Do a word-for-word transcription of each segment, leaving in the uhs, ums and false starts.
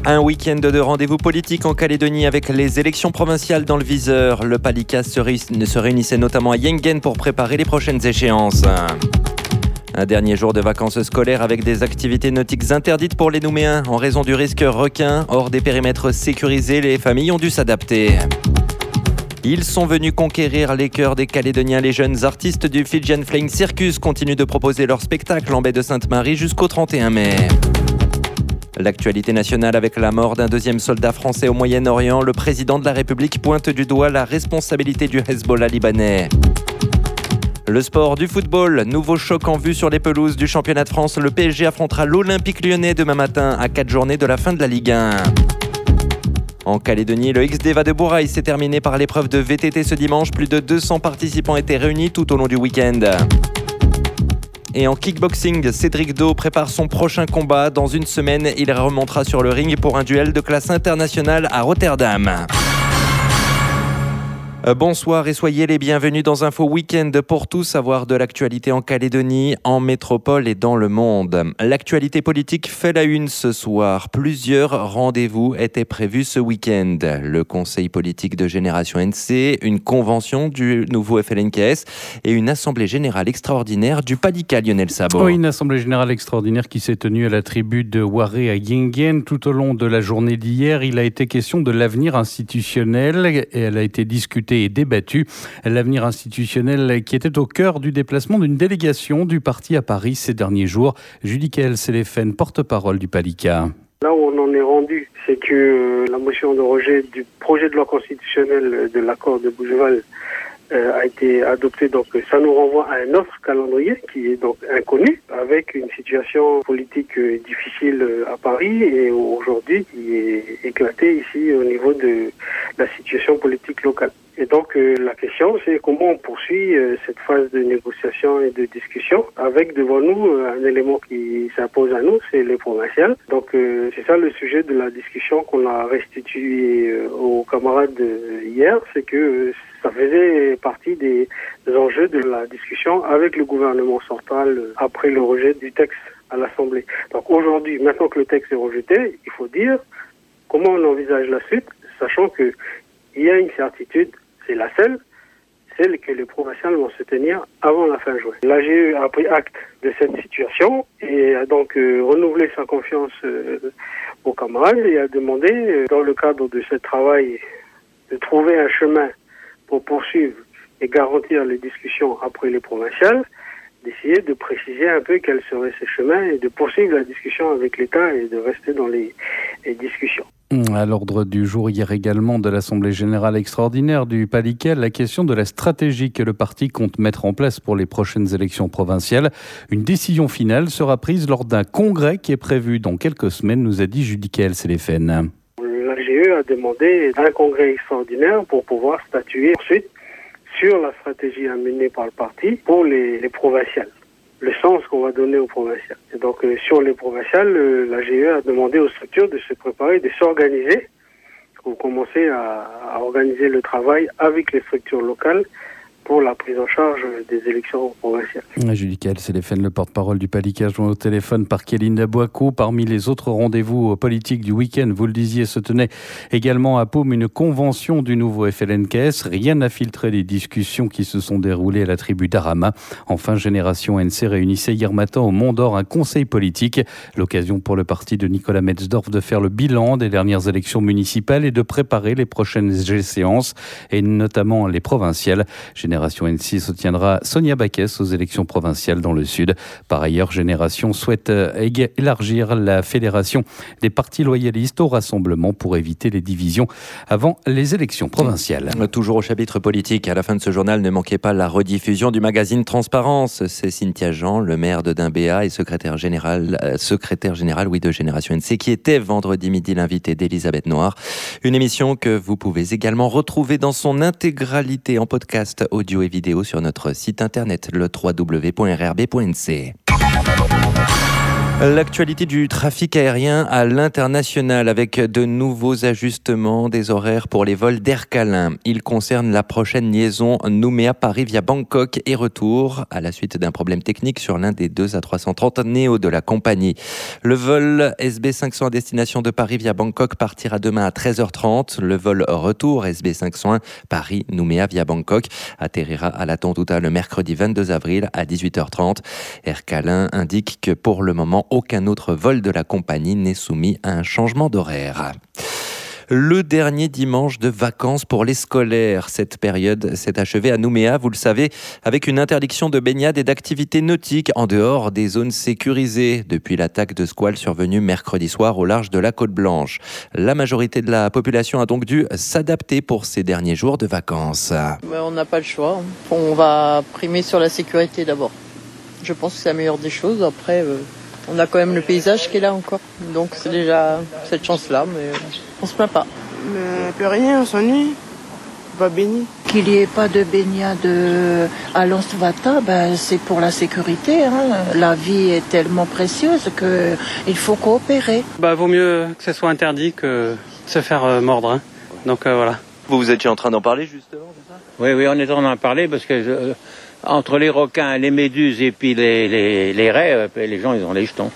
Un week-end de rendez-vous politiques en Calédonie avec les élections provinciales dans le viseur. Le Palika se, ré... se réunissait notamment à Yengen pour préparer les prochaines échéances. Un dernier jour de vacances scolaires avec des activités nautiques interdites pour les Nouméens en raison du risque requin. Hors des périmètres sécurisés, les familles ont dû s'adapter. Ils sont venus conquérir les cœurs des Calédoniens. Les jeunes artistes du Fijian Flying Circus continuent de proposer leur spectacle en baie de Sainte-Marie jusqu'au trente et un mai. L'actualité nationale avec la mort d'un deuxième soldat français au Moyen-Orient. Le président de la République pointe du doigt la responsabilité du Hezbollah libanais. Le sport, du football, nouveau choc en vue sur les pelouses du championnat de France. Le P S G affrontera l'Olympique Lyonnais demain matin à quatre journées de la fin de la Ligue un. En Calédonie, le X D V A de Bourail s'est terminé par l'épreuve de V T T ce dimanche. Plus de deux cents participants étaient réunis tout au long du week-end. Et en kickboxing, Cédric Do prépare son prochain combat. Dans une semaine, il remontera sur le ring pour un duel de classe internationale à Rotterdam. Bonsoir et soyez les bienvenus dans Info Week-end pour tout savoir de l'actualité en Calédonie, en métropole et dans le monde. L'actualité politique fait la une ce soir. Plusieurs rendez-vous étaient prévus ce week-end. Le Conseil politique de Génération N C, une convention du nouveau F L N K S et une assemblée générale extraordinaire du Palika, Lionel Sabo. Oui, une assemblée générale extraordinaire qui s'est tenue à la tribu de Waré à Yengen. Tout au long de la journée d'hier, il a été question de l'avenir institutionnel et elle a été discutée et débattu. L'avenir institutionnel qui était au cœur du déplacement d'une délégation du parti à Paris ces derniers jours. Julie Kael-Séléphène, porte-parole du Palika. Là où on en est rendu, c'est que la motion de rejet du projet de loi constitutionnelle de l'accord de Bougival euh, a été adoptée. Donc ça nous renvoie à un autre calendrier qui est donc inconnu, avec une situation politique euh, difficile à Paris et aujourd'hui qui est éclatée ici au niveau de la situation politique locale. Et donc euh, la question, c'est comment on poursuit euh, cette phase de négociation et de discussion avec devant nous euh, un élément qui s'impose à nous, c'est les provinciales. Donc euh, c'est ça le sujet de la discussion qu'on a restitué euh, aux camarades euh, hier, c'est que euh, ça faisait partie des, des enjeux de la discussion avec le gouvernement central euh, après le rejet du texte à l'Assemblée. Donc aujourd'hui, maintenant que le texte est rejeté, il faut dire comment on envisage la suite, sachant que il y a une certitude. C'est la seule, celle que les provinciales vont se tenir avant la fin juin. L'A G E a pris acte de cette situation et a donc euh, renouvelé sa confiance euh, aux camarades et a demandé, euh, dans le cadre de ce travail, de trouver un chemin pour poursuivre et garantir les discussions après les provinciales, d'essayer de préciser un peu quel serait ce chemin et de poursuivre la discussion avec l'État et de rester dans les, les discussions. À l'ordre du jour hier également de l'Assemblée générale extraordinaire du Palika, la question de la stratégie que le parti compte mettre en place pour les prochaines élections provinciales. Une décision finale sera prise lors d'un congrès qui est prévu dans quelques semaines, nous a dit Julie Kael-Séléphène. L'A G E a demandé un congrès extraordinaire pour pouvoir statuer ensuite sur la stratégie à mener par le parti pour les, les provinciales, le sens qu'on va donner aux provinciales. Et donc euh, sur les provinciales, euh, l'A G E a demandé aux structures de se préparer, de s'organiser, pour commencer à, à organiser le travail avec les structures locales pour la prise en charge des élections provinciales. Julie Kael-Séléphène, le porte-parole du Palika, joint au téléphone par Kéline Bouakou. Parmi les autres rendez-vous politiques du week-end, vous le disiez, se tenait également à Paume une convention du nouveau F L N K S. Rien n'a filtré les discussions qui se sont déroulées à la tribu d'Arama. Enfin, Génération N C réunissait hier matin au Mont d'Or un conseil politique. L'occasion pour le parti de Nicolas Metzdorf de faire le bilan des dernières élections municipales et de préparer les prochaines séances, et notamment les provinciales. Génération N C soutiendra Sonia Backès aux élections provinciales dans le Sud. Par ailleurs, Génération souhaite élargir la fédération des partis loyalistes au rassemblement pour éviter les divisions avant les élections provinciales. Toujours au chapitre politique, à la fin de ce journal, ne manquez pas la rediffusion du magazine Transparence. C'est Cynthia Jean, le maire de Dimbéa et secrétaire général, euh, secrétaire général oui, de Génération N C, qui était vendredi midi l'invité d'Elisabeth Noir. Une émission que vous pouvez également retrouver dans son intégralité en podcast audio et vidéo sur notre site internet, le w w w point r r b point n c. L'actualité du trafic aérien à l'international avec de nouveaux ajustements des horaires pour les vols d'Aircalin. Ils concernent la prochaine liaison Nouméa-Paris via Bangkok et retour à la suite d'un problème technique sur l'un des deux A trois cent trente Neo de la compagnie. Le vol S B cinq cents à destination de Paris via Bangkok partira demain à treize heures trente. Le vol retour S B cinq cent un Paris-Nouméa via Bangkok atterrira à la Tontouta le mercredi vingt-deux avril à dix-huit heures trente. Aircalin indique que pour le moment, aucun autre vol de la compagnie n'est soumis à un changement d'horaire. Le dernier dimanche de vacances pour les scolaires. Cette période s'est achevée à Nouméa, vous le savez, avec une interdiction de baignade et d'activités nautiques en dehors des zones sécurisées depuis l'attaque de squales survenue mercredi soir au large de la Côte Blanche. La majorité de la population a donc dû s'adapter pour ces derniers jours de vacances. Mais on n'a pas le choix. On va primer sur la sécurité d'abord. Je pense que c'est la meilleure des choses. Après, euh, on a quand même le paysage qui est là encore. Donc c'est déjà cette chance-là, mais on se plaint pas. Mais plus rien, on s'ennuie. On va baigner. Qu'il n'y ait pas de baignade à Lansvata, ben, c'est pour la sécurité. Hein. La vie est tellement précieuse qu'il faut coopérer. Bah, vaut mieux que ce soit interdit que de se faire euh, mordre. Hein. Donc euh, voilà. Vous, vous étiez en train d'en parler justement, c'est ça ? Oui, oui, on est en train d'en parler parce que... Je... Entre les requins, les méduses et puis les, les, les raies, les gens, ils ont les jetons.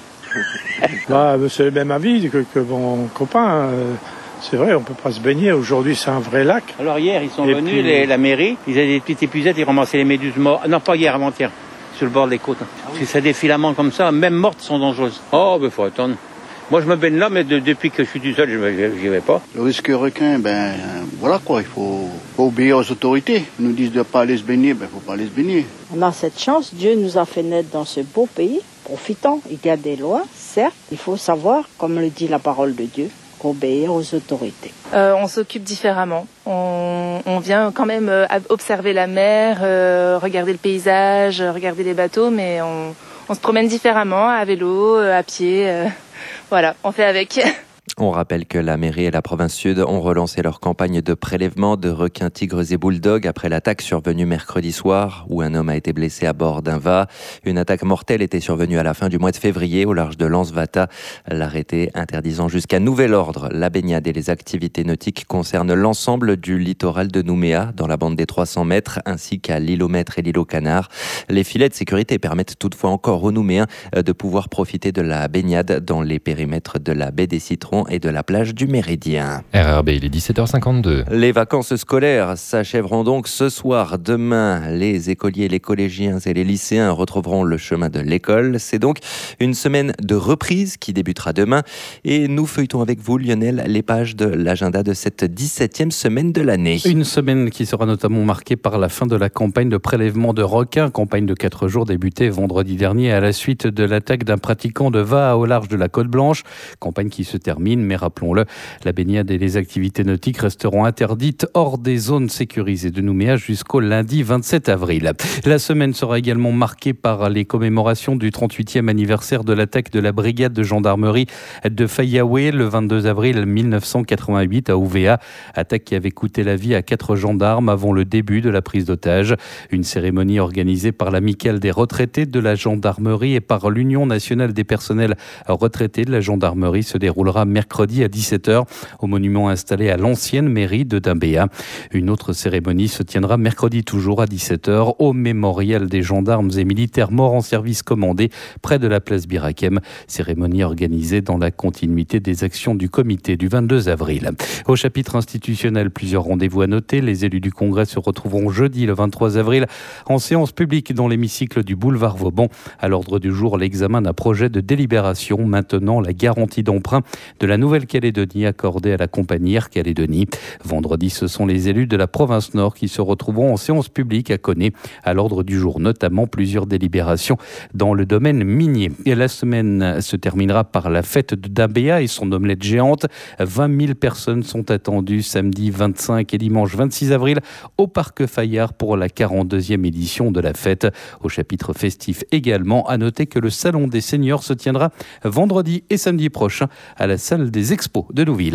Bah, c'est le même avis que, que mon copain. C'est vrai, on peut pas se baigner. Aujourd'hui, c'est un vrai lac. Alors hier, ils sont et venus, puis... les, la mairie, ils avaient des petites épuisettes, ils ramassaient les méduses mortes. Non, pas hier, avant-hier, sur le bord des côtes. Ah oui. C'est des filaments comme ça, même mortes sont dangereuses. Oh, ben faut attendre. Moi, je me baigne là, mais de, depuis que je suis tout seul, je n'y vais pas. Le risque requin, ben voilà quoi, il faut, faut obéir aux autorités. Ils nous disent de ne pas aller se baigner, ben il ne faut pas aller se baigner. On a cette chance, Dieu nous a fait naître dans ce beau pays. Profitons, il y a des lois, certes, il faut savoir, comme le dit la parole de Dieu, obéir aux autorités. Euh, on s'occupe différemment. On, on vient quand même euh, observer la mer, euh, regarder le paysage, regarder les bateaux, mais on, on se promène différemment, à vélo, euh, à pied... Euh... Voilà, on fait avec. On rappelle que la mairie et la province sud ont relancé leur campagne de prélèvement de requins, tigres et bulldogs après l'attaque survenue mercredi soir où un homme a été blessé à bord d'un V A. Une attaque mortelle était survenue à la fin du mois de février au large de Lansvata. L'arrêté interdisant jusqu'à nouvel ordre la baignade et les activités nautiques concerne l'ensemble du littoral de Nouméa dans la bande des trois cents mètres ainsi qu'à l'île aux Maîtres et l'île aux Canards. Les filets de sécurité permettent toutefois encore aux Nouméens de pouvoir profiter de la baignade dans les périmètres de la baie des Citrons et de la plage du Méridien. R R B, il est dix-sept heures cinquante-deux. Les vacances scolaires s'achèveront donc ce soir. Demain, les écoliers, les collégiens et les lycéens retrouveront le chemin de l'école. C'est donc une semaine de reprise qui débutera demain. Et nous feuilletons avec vous, Lionel, les pages de l'agenda de cette dix-septième semaine de l'année. Une semaine qui sera notamment marquée par la fin de la campagne de prélèvement de requins. Campagne de quatre jours débutée vendredi dernier à la suite de l'attaque d'un pratiquant de V A au large de la Côte Blanche. Campagne qui se termine. Mais rappelons-le, la baignade et les activités nautiques resteront interdites hors des zones sécurisées de Nouméa jusqu'au lundi vingt-sept avril. La semaine sera également marquée par les commémorations du trente-huitième anniversaire de l'attaque de la brigade de gendarmerie de Fayaoué le vingt-deux avril mille neuf cent quatre-vingt-huit à Ouvéa. Attaque qui avait coûté la vie à quatre gendarmes avant le début de la prise d'otages. Une cérémonie organisée par l'amicale des retraités de la gendarmerie et par l'Union nationale des personnels retraités de la gendarmerie se déroulera mercredi à dix-sept heures au monument installé à l'ancienne mairie de Dimbéa. Une autre cérémonie se tiendra mercredi toujours à dix-sept heures au mémorial des gendarmes et militaires morts en service commandé près de la place Birakem. Cérémonie organisée dans la continuité des actions du comité du vingt-deux avril. Au chapitre institutionnel, plusieurs rendez-vous à noter. Les élus du Congrès se retrouveront jeudi le vingt-trois avril en séance publique dans l'hémicycle du boulevard Vauban. À l'ordre du jour, l'examen d'un projet de délibération maintenant la garantie d'emprunt de la Nouvelle-Calédonie accordée à la compagnie Air Calédonie. Vendredi, ce sont les élus de la province Nord qui se retrouveront en séance publique à Koné. À l'ordre du jour, notamment plusieurs délibérations dans le domaine minier. Et la semaine se terminera par la fête de Dimbéa et son omelette géante. vingt mille personnes sont attendues samedi vingt-cinq et dimanche vingt-six avril au Parc Fayard pour la quarante-deuxième édition de la fête. Au chapitre festif également, à noter que le Salon des seniors se tiendra vendredi et samedi prochain à la salle des expos de Nouville.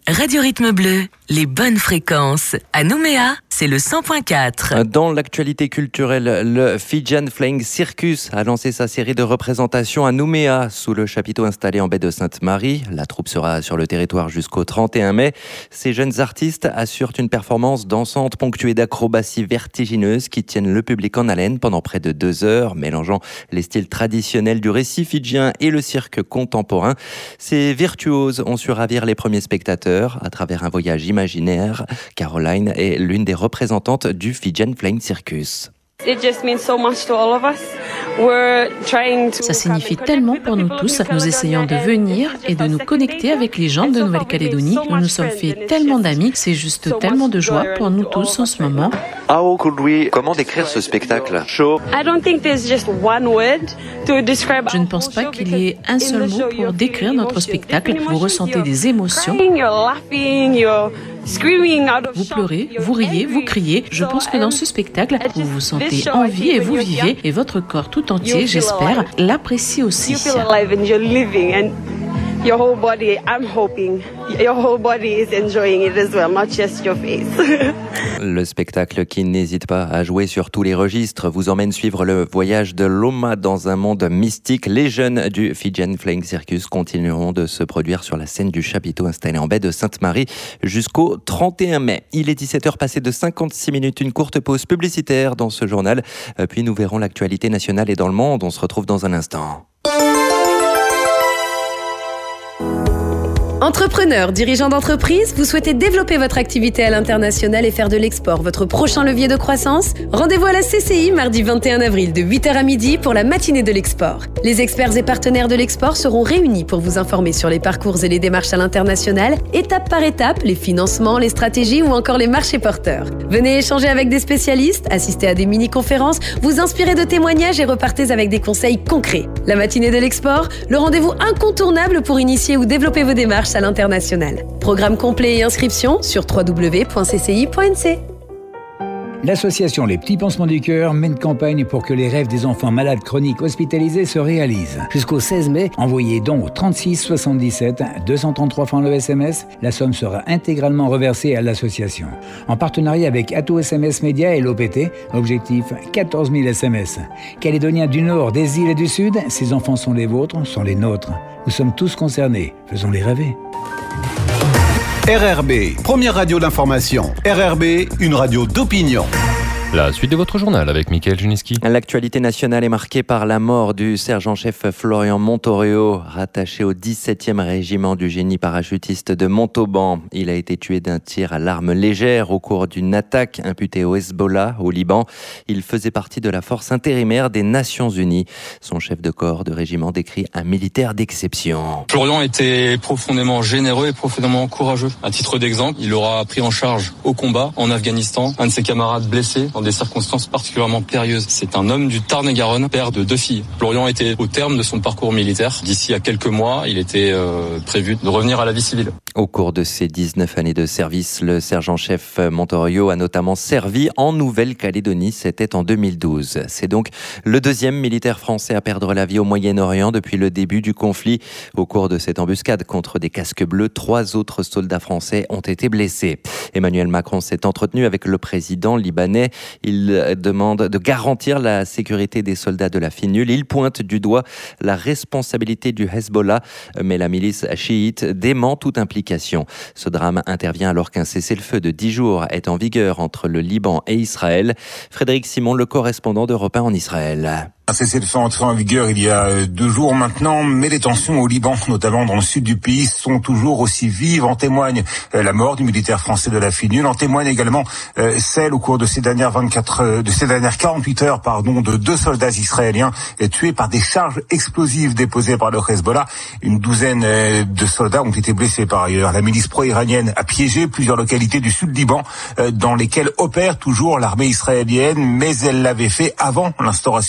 Radio Rythme Bleu, les bonnes fréquences. À Nouméa, c'est le cent point quatre. Dans l'actualité culturelle, le Fijian Flying Circus a lancé sa série de représentations à Nouméa, sous le chapiteau installé en baie de Sainte-Marie. La troupe sera sur le territoire jusqu'au trente et un mai. Ces jeunes artistes assurent une performance dansante ponctuée d'acrobaties vertigineuses qui tiennent le public en haleine pendant près de deux heures, mélangeant les styles traditionnels du récit fidjien et le cirque contemporain. Ces virtuoses ont su ravir les premiers spectateurs à travers un voyage imaginaire. Caroline est l'une des représentantes du Fijian Flying Circus. Ça signifie tellement pour nous tous. Nous essayons de venir et de nous connecter avec les gens de Nouvelle-Calédonie. Nous nous sommes fait tellement d'amis. C'est juste tellement de joie pour nous tous en ce moment. Comment décrire ce spectacle? Je ne pense pas qu'il y ait un seul mot pour décrire notre spectacle. Vous ressentez des émotions. Vous pleurez, vous riez, vous criez. Je pense que dans ce spectacle, vous vous sentez en vie et vous vivez. Et votre corps tout entier, j'espère, l'apprécie aussi. Your whole body, I'm hoping, your whole body is enjoying it as well, not just your face. Le spectacle qui n'hésite pas à jouer sur tous les registres vous emmène suivre le voyage de Loma dans un monde mystique. Les jeunes du Fijian Flying Circus continueront de se produire sur la scène du chapiteau installé en baie de Sainte-Marie jusqu'au trente et un mai. Il est dix-sept heures passées de cinquante-six minutes, une courte pause publicitaire dans ce journal, puis nous verrons l'actualité nationale et dans le monde. On se retrouve dans un instant. Entrepreneur, dirigeant d'entreprise, vous souhaitez développer votre activité à l'international et faire de l'export votre prochain levier de croissance? Rendez-vous à la C C I mardi vingt et un avril de huit heures à midi pour la matinée de l'export. Les experts et partenaires de l'export seront réunis pour vous informer sur les parcours et les démarches à l'international, étape par étape, les financements, les stratégies ou encore les marchés porteurs. Venez échanger avec des spécialistes, assister à des mini-conférences, vous inspirer de témoignages et repartez avec des conseils concrets. La matinée de l'export, le rendez-vous incontournable pour initier ou développer vos démarches à l'international. Programme complet et inscription sur w w w point c c i point n c. L'association Les Petits Pansements du Cœur mène campagne pour que les rêves des enfants malades chroniques hospitalisés se réalisent. Jusqu'au seize mai, envoyez don au trente-six soixante-dix-sept, deux cent trente-trois francs le S M S. La somme sera intégralement reversée à l'association. En partenariat avec Ato S M S Média et l'O P T, objectif quatorze mille S M S. Calédoniens du Nord, des îles et du Sud, ces enfants sont les vôtres, sont les nôtres. Nous sommes tous concernés. Faisons-les rêver. R R B, première radio d'information. R R B, une radio d'opinion. La suite de votre journal avec Mickaël Juniski. L'actualité nationale est marquée par la mort du sergent-chef Florian Montorio, rattaché au dix-septième régiment du génie parachutiste de Montauban. Il a été tué d'un tir à l'arme légère au cours d'une attaque imputée au Hezbollah, au Liban. Il faisait partie de la force intérimaire des Nations Unies. Son chef de corps de régiment décrit un militaire d'exception. Florian était profondément généreux et profondément courageux. À titre d'exemple, il aura pris en charge au combat en Afghanistan un de ses camarades blessés dans des circonstances particulièrement périlleuses. C'est un homme du Tarn-et-Garonne, père de deux filles. Florian était au terme de son parcours militaire. D'ici à quelques mois, il était euh, prévu de revenir à la vie civile. Au cours de ses dix-neuf années de service, le sergent-chef Montorio a notamment servi en Nouvelle-Calédonie. C'était en deux mille douze. C'est donc le deuxième militaire français à perdre la vie au Moyen-Orient depuis le début du conflit. Au cours de cette embuscade contre des casques bleus, trois autres soldats français ont été blessés. Emmanuel Macron s'est entretenu avec le président libanais. Il demande de garantir la sécurité des soldats de la FINUL. Il pointe du doigt la responsabilité du Hezbollah, mais la milice chiite dément toute implication. Ce drame intervient alors qu'un cessez-le-feu de dix jours est en vigueur entre le Liban et Israël. Frédéric Simon, le correspondant d'Europe un en Israël. Un cessez-le-feu entré en vigueur il y a deux jours maintenant, mais les tensions au Liban, notamment dans le sud du pays, sont toujours aussi vives. En témoigne la mort du militaire français de la FINUL. En témoigne également celle au cours de ces dernières vingt-quatre, de ces dernières quarante-huit heures, pardon, de deux soldats israéliens tués par des charges explosives déposées par le Hezbollah. Une douzaine de soldats ont été blessés par ailleurs. La milice pro-iranienne a piégé plusieurs localités du sud Liban, dans lesquelles opère toujours l'armée israélienne, mais elle l'avait fait avant l'instauration de la trêve.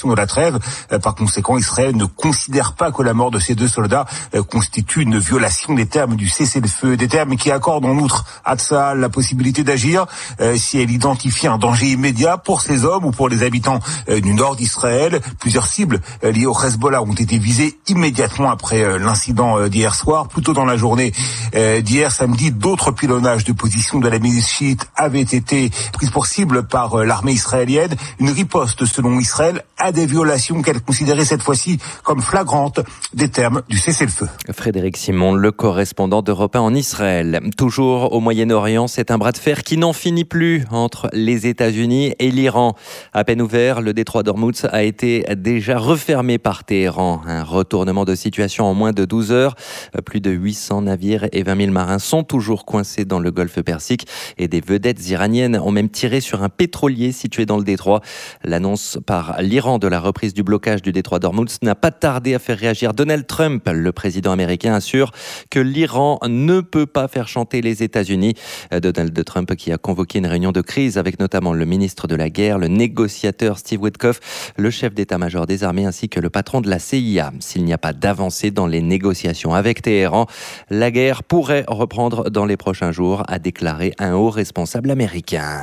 trêve. Par conséquent, Israël ne considère pas que la mort de ces deux soldats constitue une violation des termes du cessez-le-feu, des termes qui accordent en outre à Tsahal la possibilité d'agir si elle identifie un danger immédiat pour ses hommes ou pour les habitants du nord d'Israël. Plusieurs cibles liées au Hezbollah ont été visées immédiatement après l'incident d'hier soir. Plus tôt dans la journée d'hier samedi, d'autres pilonnages de positions de la milice chiite avaient été prises pour cible par l'armée israélienne. Une riposte, selon Israël, à des violations qu'elle considérait cette fois-ci comme flagrantes des termes du cessez-le-feu. Frédéric Simon, le correspondant d'Europe un en Israël. Toujours au Moyen-Orient, c'est un bras de fer qui n'en finit plus entre les États-Unis et l'Iran. À peine ouvert, le détroit d'Ormuz a été déjà refermé par Téhéran. Un retournement de situation en moins de douze heures. Plus de huit cents navires et vingt mille marins sont toujours coincés dans le golfe Persique et des vedettes iraniennes ont même tiré sur un pétrolier situé dans le détroit. L'annonce par l'Iran de la reprise du blocage du détroit d'Ormuz n'a pas tardé à faire réagir Donald Trump. Le président américain assure que l'Iran ne peut pas faire chanter les États-Unis. Donald Trump qui a convoqué une réunion de crise avec notamment le ministre de la Guerre, le négociateur Steve Witkoff, le chef d'état-major des armées ainsi que le patron de la C I A. S'il n'y a pas d'avancée dans les négociations avec Téhéran, la guerre pourrait reprendre dans les prochains jours, a déclaré un haut responsable américain.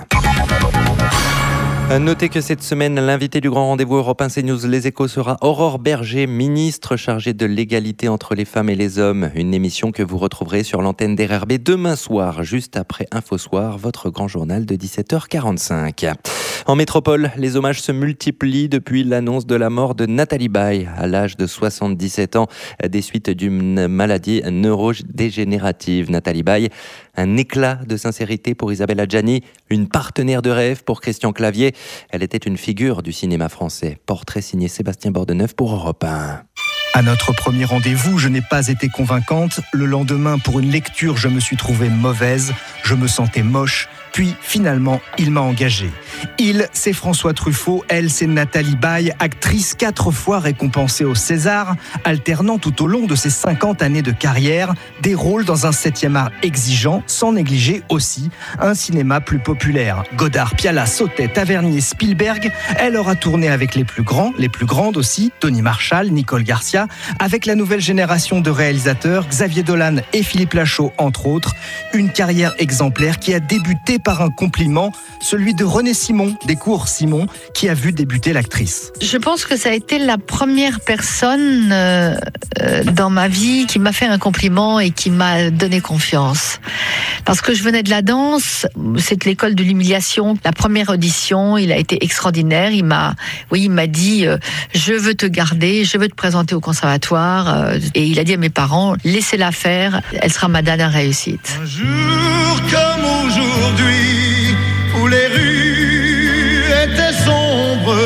Notez que cette semaine, l'invité du grand rendez-vous européen CNews Les Échos sera Aurore Berger, ministre chargée de l'égalité entre les femmes et les hommes. Une émission que vous retrouverez sur l'antenne d'R R B demain soir, juste après Infosoir, votre grand journal de dix-sept heures quarante-cinq. En métropole, les hommages se multiplient depuis l'annonce de la mort de Nathalie Baye à l'âge de soixante-dix-sept ans des suites d'une maladie neurodégénérative. Nathalie Baye, un éclat de sincérité pour Isabelle Adjani, une partenaire de rêve pour Christian Clavier. Elle était une figure du cinéma français. Portrait signé Sébastien Bordeneuve pour Europe un. À notre premier rendez-vous, je n'ai pas été convaincante. Le lendemain, pour une lecture, je me suis trouvée mauvaise. Je me sentais moche. Puis, finalement, il m'a engagée. Il, c'est François Truffaut. Elle, c'est Nathalie Baye, actrice quatre fois récompensée au César, alternant tout au long de ses cinquante années de carrière des rôles dans un septième art exigeant, sans négliger aussi un cinéma plus populaire. Godard, Piala, Sautet, Tavernier, Spielberg. Elle aura tourné avec les plus grands, les plus grandes aussi, Tony Marshall, Nicole Garcia, avec la nouvelle génération de réalisateurs, Xavier Dolan et Philippe Lachaud, entre autres. Une carrière exemplaire qui a débuté par un compliment, celui de René Simon, des cours Simon, qui a vu débuter l'actrice. Je pense que ça a été la première personne euh, euh, dans ma vie qui m'a fait un compliment et qui m'a donné confiance. Parce que je venais de la danse, c'est l'école de l'humiliation. La première audition, il a été extraordinaire. Il m'a, oui, il m'a dit, euh, je veux te garder, je veux te présenter au conservatoire. Euh, et il a dit à mes parents, laissez-la faire, elle sera ma dernière réussite. Un jour comme aujourd'hui, où les rues étaient sombres,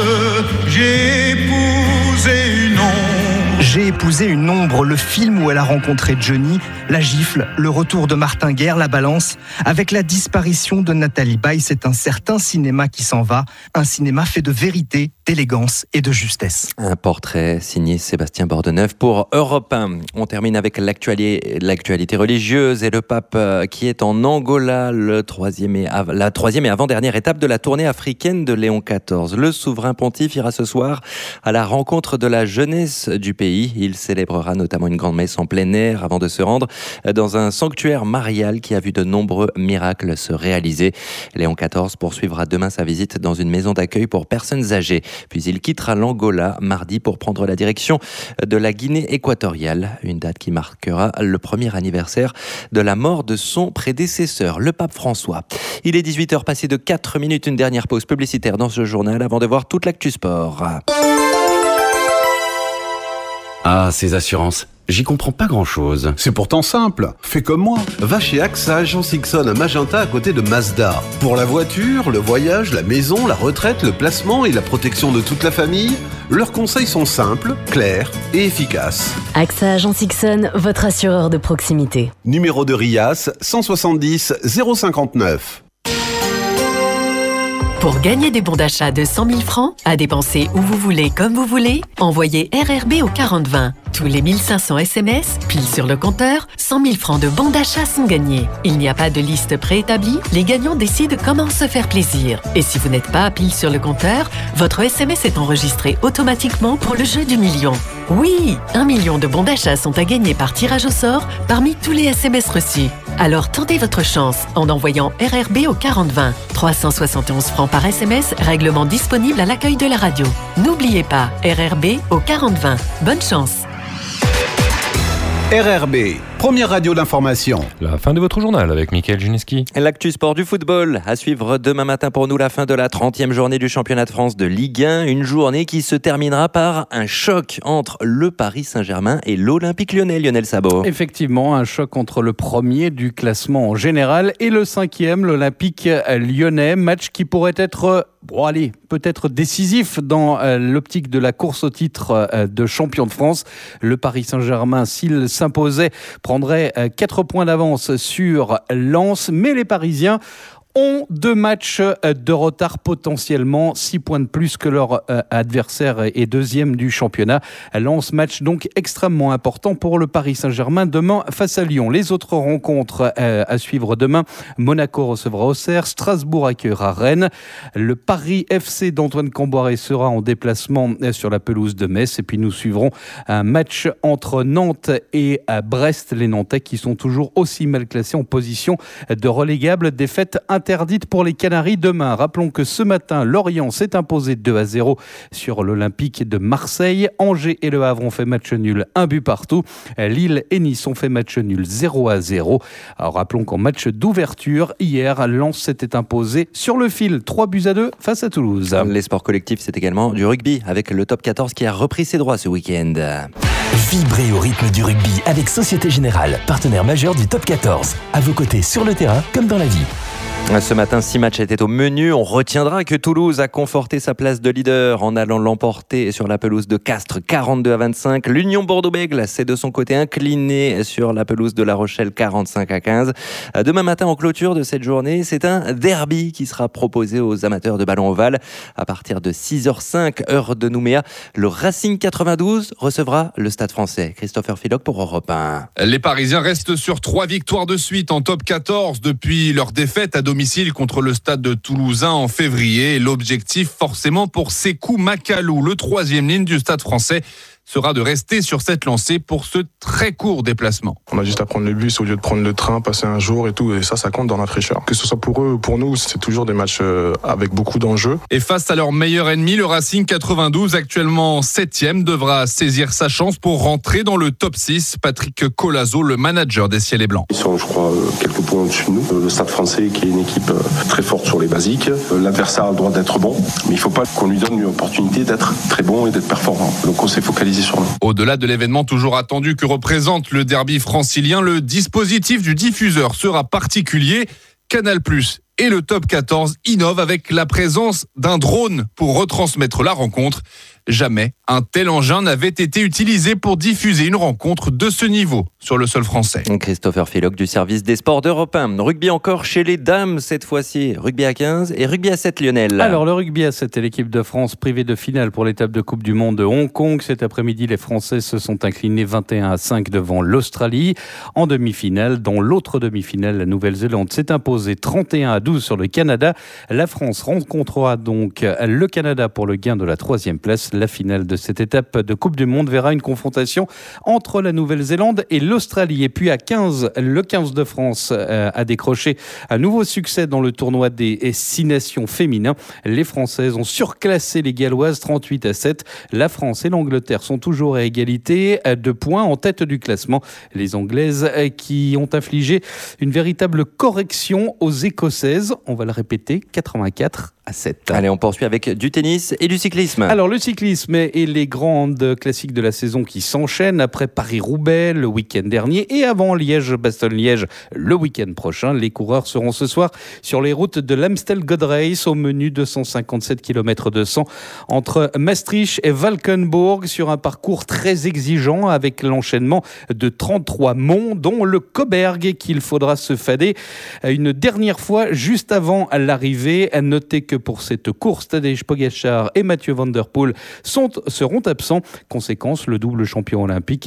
j'ai épousé une ombre. J'ai épousé une ombre, le film où elle a rencontré Johnny, La Gifle, le retour de Martin Guerre, La Balance. Avec la disparition de Nathalie Baye, c'est un certain cinéma qui s'en va, un cinéma fait de vérité, d'élégance et de justesse. Un portrait signé Sébastien Bordeneuve pour Europe un. On termine avec l'actualité, l'actualité religieuse et le pape qui est en Angola, le troisième et av- la troisième et avant-dernière étape de la tournée africaine de Léon quatorze. Le souverain pontife ira ce soir à la rencontre de la jeunesse du pays. Il célébrera notamment une grande messe en plein air avant de se rendre dans un sanctuaire marial qui a vu de nombreux miracles se réaliser. Léon quatorze poursuivra demain sa visite dans une maison d'accueil pour personnes âgées. Puis il quittera l'Angola mardi pour prendre la direction de la Guinée équatoriale, une date qui marquera le premier anniversaire de la mort de son prédécesseur, le pape François. Il est dix-huit heures passées de quatre minutes, une dernière pause publicitaire dans ce journal avant de voir toute l'actu sport. Ah, ces assurances, j'y comprends pas grand-chose. C'est pourtant simple, fais comme moi. Va chez AXA Agence Ixon à Magenta à côté de Mazda. Pour la voiture, le voyage, la maison, la retraite, le placement et la protection de toute la famille, leurs conseils sont simples, clairs et efficaces. AXA Agence Ixon, votre assureur de proximité. Numéro de R I A S cent soixante-dix zéro cinquante-neuf. Pour gagner des bons d'achat de cent mille francs, à dépenser où vous voulez, comme vous voulez, envoyez R R B au quarante vingt. Tous les mille cinq cents S M S, pile sur le compteur, cent mille francs de bons d'achat sont gagnés. Il n'y a pas de liste préétablie, les gagnants décident comment se faire plaisir. Et si vous n'êtes pas pile sur le compteur, votre S M S est enregistré automatiquement pour le jeu du million. Oui, un million de bons d'achat sont à gagner par tirage au sort parmi tous les S M S reçus. Alors tentez votre chance en envoyant R R B au quarante vingt. trois cent soixante et onze francs par S M S, règlement disponible à l'accueil de la radio. N'oubliez pas, R R B au quarante vingt. Bonne chance. R R B, première radio d'information. La fin de votre journal avec Mickaël Juniski. L'actu sport du football à suivre demain matin pour nous, la fin de la trentième journée du championnat de France de Ligue un. Une journée qui se terminera par un choc entre le Paris Saint-Germain et l'Olympique Lyonnais, Lionel Sabot. Effectivement, un choc entre le premier du classement en général et le cinquième, l'Olympique Lyonnais. Match qui pourrait être, bon allez, peut-être décisif dans euh, l'optique de la course au titre euh, de champion de France. Le Paris Saint-Germain, s'il s'imposait, prendrait euh, quatre points d'avance sur Lens, mais les Parisiens ont deux matchs de retard potentiellement, six points de plus que leur euh, adversaire et deuxième du championnat. Lens, match donc extrêmement important pour le Paris Saint-Germain demain face à Lyon. Les autres rencontres euh, à suivre demain, Monaco recevra Auxerre, Strasbourg accueillera Rennes. Le Paris F C d'Antoine Camboiré sera en déplacement sur la pelouse de Metz. Et puis nous suivrons un match entre Nantes et Brest. Les Nantais qui sont toujours aussi mal classés en position de relégable. Défaite interdite pour les Canaries demain. Rappelons que ce matin, Lorient s'est imposé deux à zéro sur l'Olympique de Marseille. Angers et Le Havre ont fait match nul, un but partout. Lille et Nice ont fait match nul zéro à zéro. Alors rappelons qu'en match d'ouverture, hier, Lens s'était imposé sur le fil, trois buts à deux face à Toulouse. Les sports collectifs, c'est également du rugby avec le top quatorze qui a repris ses droits ce week-end. Vibrez au rythme du rugby avec Société Générale, partenaire majeur du top quatorze. À vos côtés sur le terrain comme dans la vie. Ce matin, six matchs étaient au menu. On retiendra que Toulouse a conforté sa place de leader en allant l'emporter sur la pelouse de Castres quarante-deux à vingt-cinq. L'Union Bordeaux-Bègles s'est de son côté inclinée sur la pelouse de La Rochelle quarante-cinq à quinze. Demain matin, en clôture de cette journée, c'est un derby qui sera proposé aux amateurs de ballon ovale. À partir de six heures cinq, heure de Nouméa, le Racing quatre-vingt-douze recevra le Stade Français. Christopher Philoc pour Europe un. Les Parisiens restent sur trois victoires de suite en top quatorze depuis leur défaite à domicile contre le Stade de Toulousain en février. L'objectif forcément pour Sékou Makalou, le troisième ligne du Stade Français, sera de rester sur cette lancée pour ce très court déplacement. On a juste à prendre le bus au lieu de prendre le train, passer un jour et tout, et ça, ça compte dans la fraîcheur. Que ce soit pour eux ou pour nous, c'est toujours des matchs avec beaucoup d'enjeux. Et face à leur meilleur ennemi, le Racing quatre-vingt-douze, actuellement septième, devra saisir sa chance pour rentrer dans le top six. Patrick Colazo, le manager des Ciels et Blancs. Ils sont, je crois, quelques points au-dessus de nous. Le Stade Français, qui est une équipe très forte sur les basiques. L'adversaire a le droit d'être bon, mais il ne faut pas qu'on lui donne une opportunité d'être très bon et d'être performant. Donc on s'est focalisé sur nous. Au-delà de l'événement toujours attendu que représente le derby francilien, le dispositif du diffuseur sera particulier. Canal plus et le top quatorze innovent avec la présence d'un drone pour retransmettre la rencontre. Jamais un tel engin n'avait été utilisé pour diffuser une rencontre de ce niveau sur le sol français. Christopher Philoc du service des sports d'Europe un. Rugby encore chez les dames cette fois-ci. Rugby à quinze et rugby à sept, Lionel. Alors le rugby à sept et l'équipe de France privée de finale pour l'étape de Coupe du Monde de Hong Kong. Cet après-midi, les Français se sont inclinés vingt et un à cinq devant l'Australie. En demi-finale, dans l'autre demi-finale, la Nouvelle-Zélande s'est imposée trente et un à douze sur le Canada. La France rencontrera donc le Canada pour le gain de la troisième place. La finale de cette étape de Coupe du Monde verra une confrontation entre la Nouvelle-Zélande et l'Australie. Et puis à quinze, le quinze de France euh, a décroché un nouveau succès dans le tournoi des six nations féminins. Les Françaises ont surclassé les Galloises trente-huit à sept. La France et l'Angleterre sont toujours à égalité de points en tête du classement. Les Anglaises euh, qui ont infligé une véritable correction aux Écossaises. On va le répéter, quatre-vingt-quatre à sept. Allez, on poursuit avec du tennis et du cyclisme. Alors le cyclisme et les grandes classiques de la saison qui s'enchaînent après Paris-Roubaix le week-end dernier et avant Liège-Bastogne-Liège le week-end prochain. Les coureurs seront ce soir sur les routes de l'Amstel Gold Race au menu deux cent cinquante-sept kilomètres deux cents entre Maastricht et Valkenburg sur un parcours très exigeant avec l'enchaînement de trente-trois monts dont le Coberg qu'il faudra se fader une dernière fois juste avant l'arrivée. Notez que pour cette course, Tadej Pogačar et Mathieu Van Der Poel sont, seront absents. Conséquence, le double champion olympique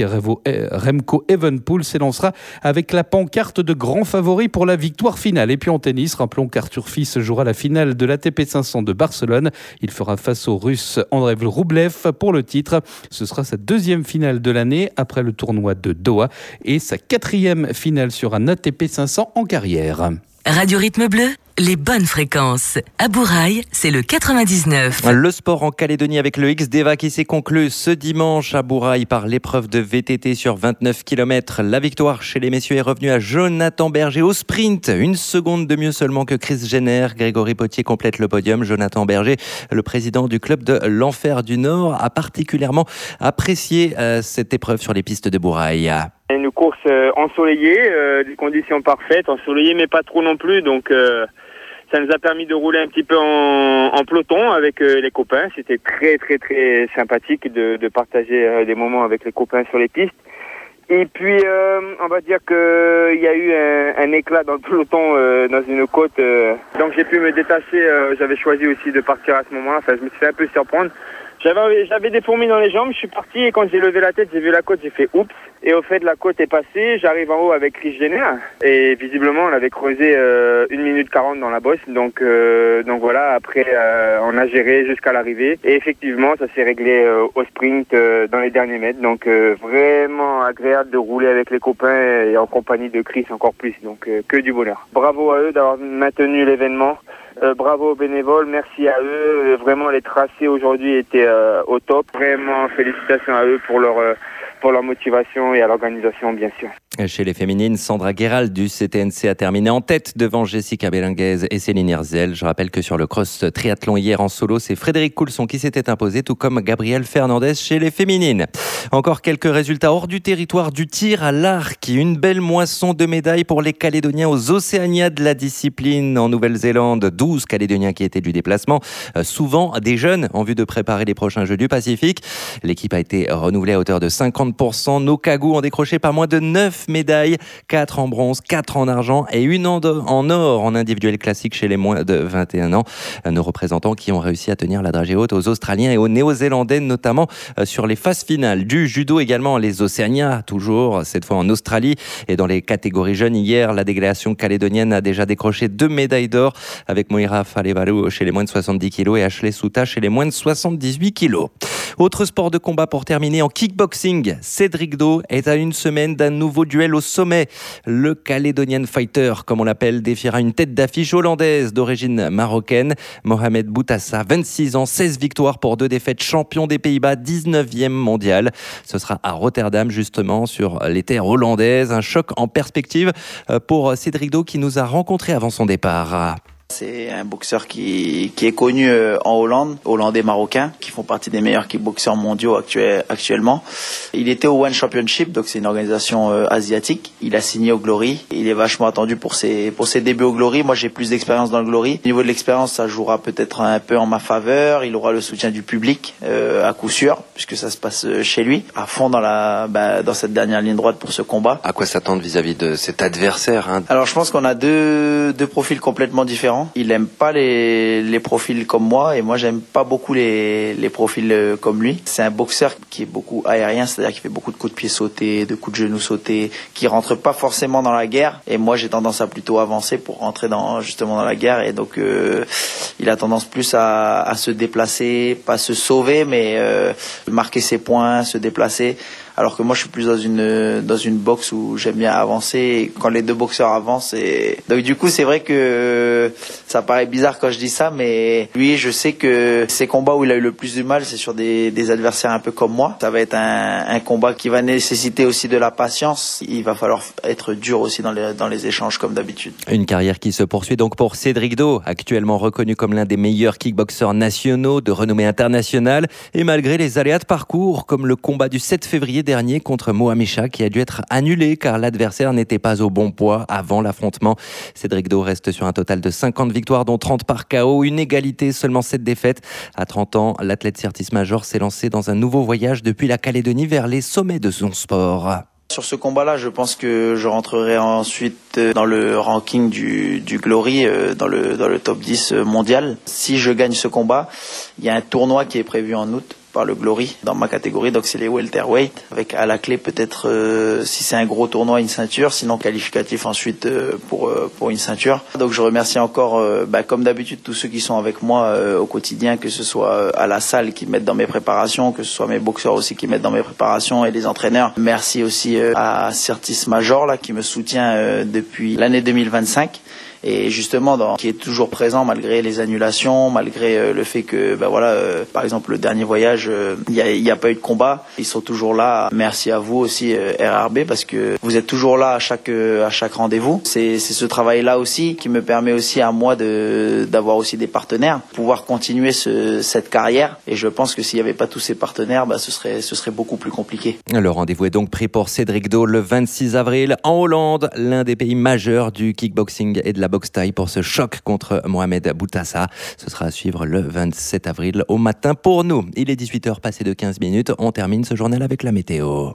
Remco Evenepoel s'élancera avec la pancarte de grand favori pour la victoire finale. Et puis en tennis, rappelons qu'Arthur Fils jouera la finale de l'A T P cinq cents de Barcelone. Il fera face au Russe Andrei Rublev pour le titre. Ce sera sa deuxième finale de l'année après le tournoi de Doha et sa quatrième finale sur un A T P cinq cents en carrière. Radio Rythme Bleu, les bonnes fréquences. À Bourail, c'est le quatre-vingt-dix-neuf. Le sport en Calédonie avec le X-Deva qui s'est conclu ce dimanche à Bourail par l'épreuve de V T T sur vingt-neuf kilomètres. La victoire chez les messieurs est revenue à Jonathan Berger au sprint. Une seconde de mieux seulement que Chris Jenner. Grégory Potier complète le podium. Jonathan Berger, le président du club de l'Enfer du Nord, a particulièrement apprécié euh, cette épreuve sur les pistes de Bourail. Une course euh, ensoleillée, euh, des conditions parfaites, ensoleillées mais pas trop non plus, donc euh, ça nous a permis de rouler un petit peu en, en peloton avec euh, les copains. C'était très très très sympathique de, de partager euh, des moments avec les copains sur les pistes. Et puis euh, on va dire que il y a eu un, un éclat dans le peloton euh, dans une côte, euh, donc j'ai pu me détacher. Euh, j'avais choisi aussi de partir à ce moment-là. Enfin, je me suis fait un peu surprendre. J'avais, j'avais des fourmis dans les jambes, je suis parti et quand j'ai levé la tête, j'ai vu la côte, j'ai fait oups. Et au fait, la côte est passée, j'arrive en haut avec Chris Jenner et visiblement, on avait creusé euh, une minute quarante dans la bosse. Donc, euh, donc voilà, après, euh, on a géré jusqu'à l'arrivée. Et effectivement, ça s'est réglé euh, au sprint euh, dans les derniers mètres. Donc euh, vraiment agréable de rouler avec les copains et en compagnie de Chris encore plus. Donc euh, que du bonheur. Bravo à eux d'avoir maintenu l'événement. Euh, bravo aux bénévoles, merci à eux. Vraiment, les tracés aujourd'hui étaient euh, au top. Vraiment, félicitations à eux pour leur euh, pour leur motivation et à l'organisation, bien sûr. Chez les féminines, Sandra Guéral du C T N C a terminé en tête devant Jessica Belenguez et Céline Herzel. Je rappelle que sur le cross triathlon hier en solo, c'est Frédéric Coulson qui s'était imposé, tout comme Gabriel Fernandez chez les féminines. Encore quelques résultats hors du territoire du tir à l'arc. Une belle moisson de médailles pour les Calédoniens aux Océanias de la discipline en Nouvelle-Zélande. douze Calédoniens qui étaient du déplacement, souvent des jeunes en vue de préparer les prochains Jeux du Pacifique. L'équipe a été renouvelée à hauteur de cinquante pour cent. Nos Cagous ont décroché pas moins de neuf médailles, quatre en bronze, quatre en argent et une en or en individuel classique chez les moins de vingt et un ans. Nos représentants qui ont réussi à tenir la dragée haute aux Australiens et aux Néo-Zélandais, notamment sur les phases finales. Du judo également, les Océanias, toujours cette fois en Australie. Et dans les catégories jeunes, hier, la délégation calédonienne a déjà décroché deux médailles d'or avec Moira Falevalu chez les moins de soixante-dix kilos et Ashley Souta chez les moins de soixante-dix-huit kilos. Autre sport de combat pour terminer en kickboxing. Cédric Do est à une semaine d'un nouveau duel au sommet. Le Calédonian Fighter, comme on l'appelle, défiera une tête d'affiche hollandaise d'origine marocaine. Mohamed Boutassa, vingt-six ans, seize victoires pour deux défaites, champion des Pays-Bas, dix-neuvième mondial. Ce sera à Rotterdam, justement, sur les terres hollandaises. Un choc en perspective pour Cédric Do qui nous a rencontrés avant son départ. C'est un boxeur qui, qui est connu en Hollande, hollandais marocain, qui font partie des meilleurs kickboxeurs mondiaux actuel, actuellement. Il était au One Championship, donc c'est une organisation euh, asiatique. Il a signé au Glory. Il est vachement attendu pour ses, pour ses débuts au Glory. Moi, j'ai plus d'expérience dans le Glory. Au niveau de l'expérience, ça jouera peut-être un peu en ma faveur. Il aura le soutien du public, euh, à coup sûr, puisque ça se passe chez lui, à fond dans la, bah, dans cette dernière ligne droite pour ce combat. À quoi s'attendre vis-à-vis de cet adversaire, hein? Alors, je pense qu'on a deux, deux profils complètement différents. Il aime pas les, les profils comme moi et moi j'aime pas beaucoup les, les profils comme lui. C'est un boxeur qui est beaucoup aérien, c'est-à-dire qui fait beaucoup de coups de pied sautés, de coups de genoux sautés, qui rentre pas forcément dans la guerre. Et moi j'ai tendance à plutôt avancer pour rentrer dans justement dans la guerre. Et donc euh, il a tendance plus à, à se déplacer, pas se sauver, mais euh, marquer ses points, se déplacer. Alors que moi je suis plus dans une dans une boxe où j'aime bien avancer et quand les deux boxeurs avancent et donc du coup c'est vrai que ça paraît bizarre quand je dis ça, mais lui je sais que ces combats où il a eu le plus de mal c'est sur des des adversaires un peu comme moi. Ça va être un un combat qui va nécessiter aussi de la patience. Il va falloir être dur aussi dans les dans les échanges comme d'habitude. Une carrière qui se poursuit donc pour Cédric Do, actuellement reconnu comme l'un des meilleurs kickboxeurs nationaux de renommée internationale et malgré les aléas de parcours comme le combat du sept février dernier contre Mohamed Shah qui a dû être annulé car l'adversaire n'était pas au bon poids avant l'affrontement. Cédric Do reste sur un total de cinquante victoires dont trente par K O, une égalité, seulement sept défaites. À trente ans, l'athlète Certis Major s'est lancé dans un nouveau voyage depuis la Calédonie vers les sommets de son sport. Sur ce combat-là, je pense que je rentrerai ensuite dans le ranking du, du Glory, dans le, dans le top dix mondial. Si je gagne ce combat, il y a un tournoi qui est prévu en août par le Glory dans ma catégorie, donc c'est les welterweight, avec à la clé peut-être euh, si c'est un gros tournoi une ceinture, sinon qualificatif ensuite euh, pour euh, pour une ceinture. Donc je remercie encore euh, bah, comme d'habitude tous ceux qui sont avec moi euh, au quotidien, que ce soit euh, à la salle qui m'aident dans mes préparations, que ce soit mes boxeurs aussi qui m'aident dans mes préparations et les entraîneurs. Merci aussi euh, à Certis Major là qui me soutient euh, depuis l'année deux mille vingt-cinq. Et justement, dans, qui est toujours présent malgré les annulations, malgré euh, le fait que, ben voilà, euh, par exemple le dernier voyage, il euh, n'y a, y a pas eu de combat. Ils sont toujours là. Merci à vous aussi euh, R R B parce que vous êtes toujours là à chaque euh, à chaque rendez-vous. C'est c'est ce travail-là aussi qui me permet aussi à moi de d'avoir aussi des partenaires, pouvoir continuer ce, cette carrière. Et je pense que s'il n'y avait pas tous ces partenaires, ben, ce serait ce serait beaucoup plus compliqué. Le rendez-vous est donc pris pour Cédric Do le vingt-six avril en Hollande, l'un des pays majeurs du kickboxing et de la boxe thaï, pour ce choc contre Mohamed Bouassa. Ce sera à suivre le vingt-sept avril au matin pour nous. Il est dix-huit heures passées de quinze minutes. On termine ce journal avec la météo.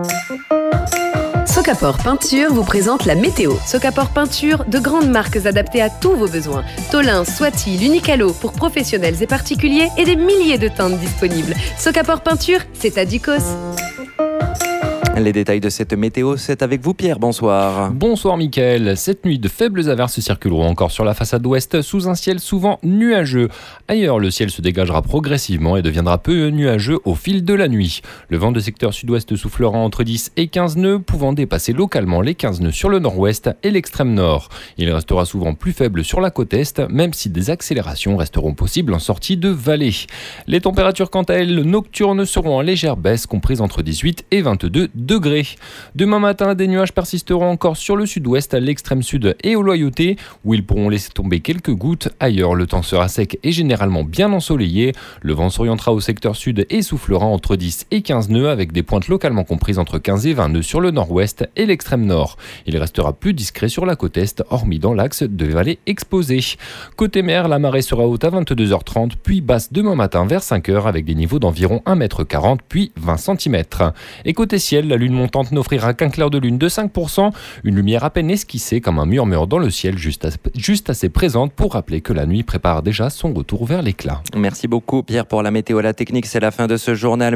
Socapor Peinture vous présente la météo. Socapor Peinture, de grandes marques adaptées à tous vos besoins. Tolin, Swati, L'Unicalo pour professionnels et particuliers et des milliers de teintes disponibles. Socapor Peinture, c'est à Ducos. Les détails de cette météo, c'est avec vous Pierre, bonsoir. Bonsoir Mickaël. Cette nuit, de faibles averses circuleront encore sur la façade ouest sous un ciel souvent nuageux. Ailleurs, le ciel se dégagera progressivement et deviendra peu nuageux au fil de la nuit. Le vent de secteur sud-ouest soufflera entre dix et quinze nœuds, pouvant dépasser localement les quinze nœuds sur le nord-ouest et l'extrême nord. Il restera souvent plus faible sur la côte est, même si des accélérations resteront possibles en sortie de vallée. Les températures, quant à elles, nocturnes seront en légère baisse, comprises entre dix-huit et vingt-deux degrés. Demain matin, des nuages persisteront encore sur le sud-ouest, à l'extrême sud et au Loyauté, où ils pourront laisser tomber quelques gouttes. Ailleurs, le temps sera sec et généralement bien ensoleillé. Le vent s'orientera au secteur sud et soufflera entre dix et quinze nœuds, avec des pointes localement comprises entre quinze et vingt nœuds sur le nord-ouest et l'extrême nord. Il restera plus discret sur la côte est, hormis dans l'axe de vallée exposée. Côté mer, la marée sera haute à vingt-deux heures trente, puis basse demain matin vers cinq heures, avec des niveaux d'environ un mètre quarante, puis vingt centimètres. Et côté ciel, la lune montante n'offrira qu'un clair de lune de cinq pour cent, une lumière à peine esquissée comme un murmure dans le ciel, juste, à, juste assez présente pour rappeler que la nuit prépare déjà son retour vers l'éclat. Merci beaucoup Pierre pour la météo à la technique, c'est la fin de ce journal.